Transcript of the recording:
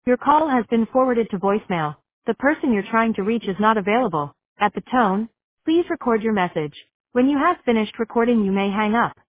Your call has been forwarded to voicemail. The person you're trying to reach is not available. At the tone, please record your message. When you have finished recording, you may hang up.